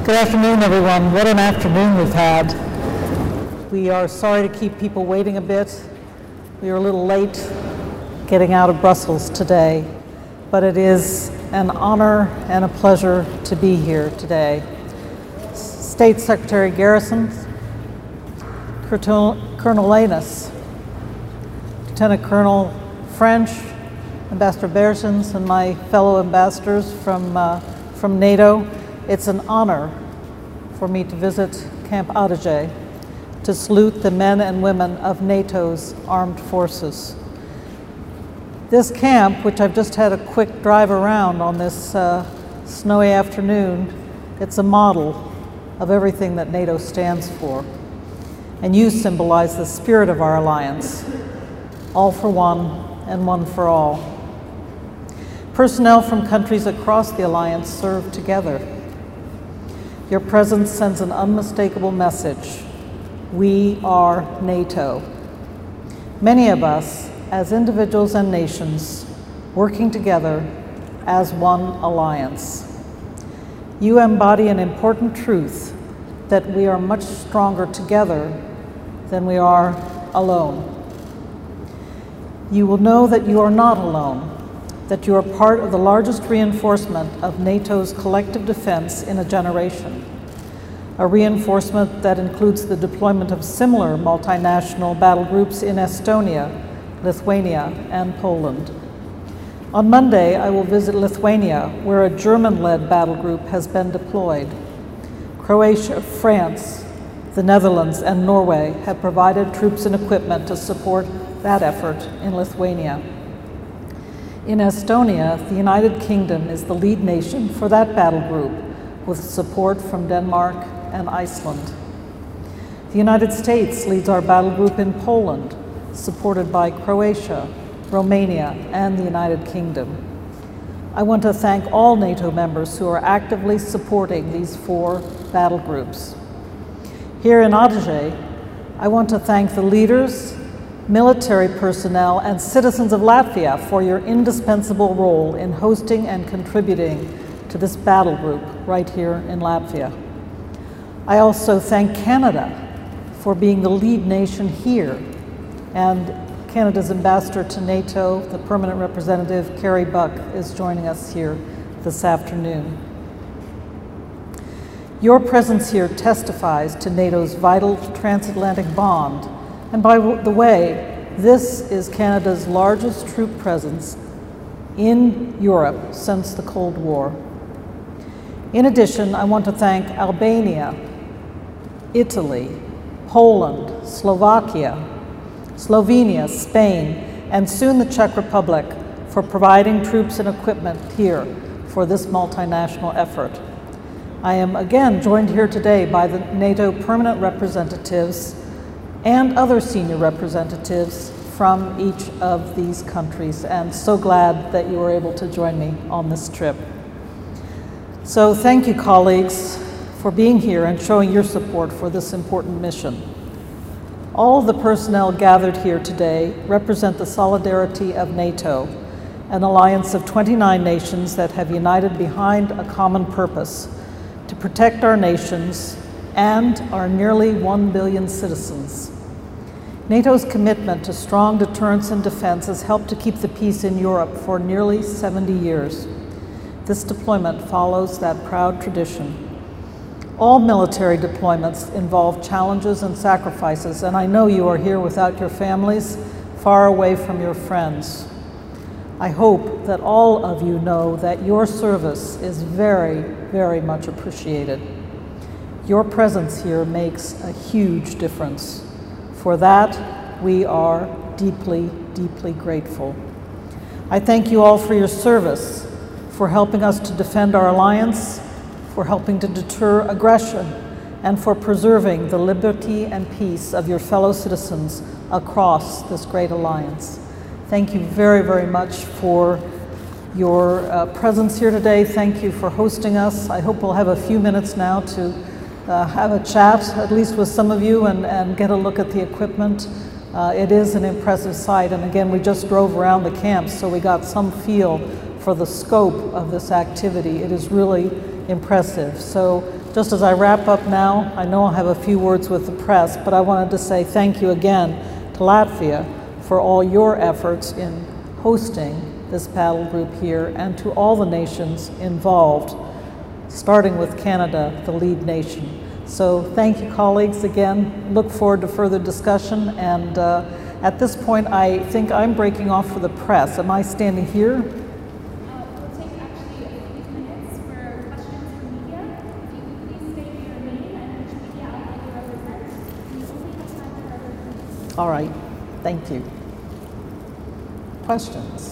Good afternoon, everyone. What an afternoon we've had. We are sorry to keep people waiting a bit. We were a little late getting out of Brussels today, but it is an honor and a pleasure to be here today. State Secretary Garrison, Colonel Lanus, Lieutenant Colonel French, Ambassador Bergins, and my fellow ambassadors from NATO, it's an honor for me to visit Camp Adige to salute the men and women of NATO's armed forces. This camp, which I've just had a quick drive around on this snowy afternoon, it's a model of everything that NATO stands for. And you symbolize the spirit of our alliance, all for one and one for all. Personnel from countries across the alliance serve together. Your presence sends an unmistakable message. We are NATO. Many of us, as individuals and nations, working together as one alliance. You embody an important truth that we are much stronger together than we are alone. You will know that you are not alone, that you are part of the largest reinforcement of NATO's collective defense in a generation. A reinforcement that includes the deployment of similar multinational battle groups in Estonia, Lithuania, and Poland. On Monday, I will visit Lithuania, where a German-led battle group has been deployed. Croatia, France, the Netherlands, and Norway have provided troops and equipment to support that effort in Lithuania. In Estonia, the United Kingdom is the lead nation for that battle group, with support from Denmark and Iceland. The United States leads our battle group in Poland, supported by Croatia, Romania, and the United Kingdom. I want to thank all NATO members who are actively supporting these 4 battle groups. Here in Adige, I want to thank the leaders, military personnel, and citizens of Latvia for your indispensable role in hosting and contributing to this battle group right here in Latvia. I also thank Canada for being the lead nation here, and Canada's ambassador to NATO, the permanent representative, Carrie Buck, is joining us here this afternoon. Your presence here testifies to NATO's vital transatlantic bond. And by the way, this is Canada's largest troop presence in Europe since the Cold War. In addition, I want to thank Albania, Italy, Poland, Slovakia, Slovenia, Spain, and soon the Czech Republic for providing troops and equipment here for this multinational effort. I am again joined here today by the NATO permanent representatives and other senior representatives from each of these countries, and so glad that you were able to join me on this trip. So thank you, colleagues, for being here and showing your support for this important mission. All of the personnel gathered here today represent the solidarity of NATO, an alliance of 29 nations that have united behind a common purpose to protect our nations and our nearly 1 billion citizens. NATO's commitment to strong deterrence and defense has helped to keep the peace in Europe for nearly 70 years. This deployment follows that proud tradition. All military deployments involve challenges and sacrifices, and I know you are here without your families, far away from your friends. I hope that all of you know that your service is very, very much appreciated. Your presence here makes a huge difference. For that, we are deeply, deeply grateful. I thank you all for your service, for helping us to defend our alliance, for helping to deter aggression, and for preserving the liberty and peace of your fellow citizens across this great alliance. Thank you very, very much for your presence here today. Thank you for hosting us. I hope we'll have a few minutes now to have a chat, at least with some of you, and get a look at the equipment. It is an impressive sight, and again, we just drove around the camps, so we got some feel for the scope of this activity. It is really impressive. So Just as I wrap up now, I know I'll have a few words with the press, but I wanted to say thank you again to Latvia for all your efforts in hosting this battle group here, and to all the nations involved, starting with Canada, the lead nation. So thank you, colleagues, again. Look forward to further discussion, and at this point I think I'm breaking off for the press. Am I standing here? We'll take actually a few minutes for questions from media. If you could please state your name and which media outlet you represent. We only have time for other questions. All right, thank you. Questions?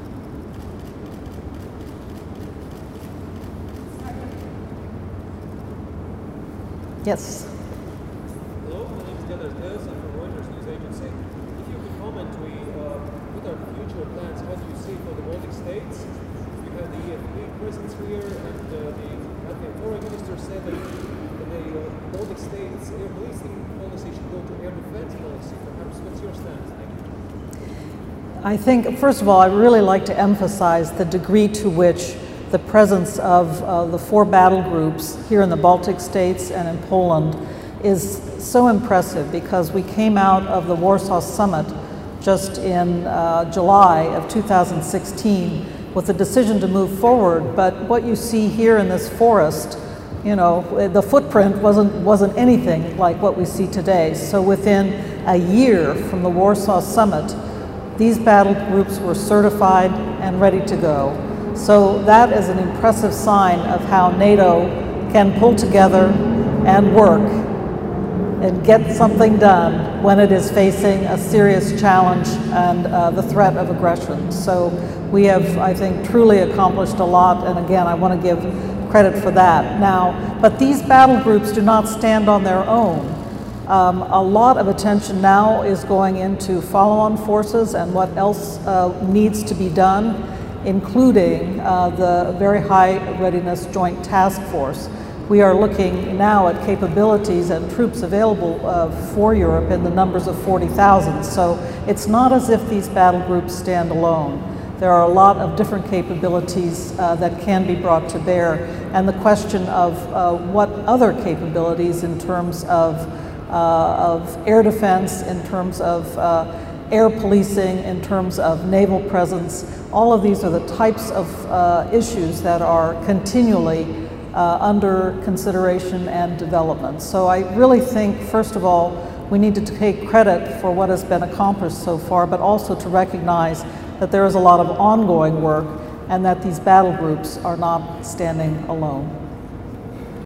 Yes. Hello, my name is Geller Tez. I'm from Reuters News Agency. If you could comment, what are the future plans? What do you see for the Baltic states? We have the EFP presence here, and the Latvian foreign minister said that the Baltic states air policing policy should go to air defense policy. Perhaps what's your stance? Thank you. I think, first of all, I'd really like to emphasize the degree to which the presence of the 4 battle groups here in the Baltic states and in Poland is so impressive, because we came out of the Warsaw Summit just in July of 2016 with the decision to move forward. But what you see here in this forest, you know, the footprint wasn't anything like what we see today. So within a year from the Warsaw Summit, these battle groups were certified and ready to go. So that is an impressive sign of how NATO can pull together and work and get something done when it is facing a serious challenge and the threat of aggression. So we have, I think, truly accomplished a lot, and again, I want to give credit for that. Now, but these battle groups do not stand on their own. A lot of attention now is going into follow-on forces and what else needs to be done, including the Very High Readiness Joint Task Force. We are looking now at capabilities and troops available for Europe in the numbers of 40,000. So it's not as if these battle groups stand alone. There are a lot of different capabilities that can be brought to bear. And the question of what other capabilities in terms of air defense, in terms of air policing, in terms of naval presence, all of these are the types of issues that are continually under consideration and development. So I really think, first of all, we need to take credit for what has been accomplished so far, but also to recognize that there is a lot of ongoing work and that these battle groups are not standing alone.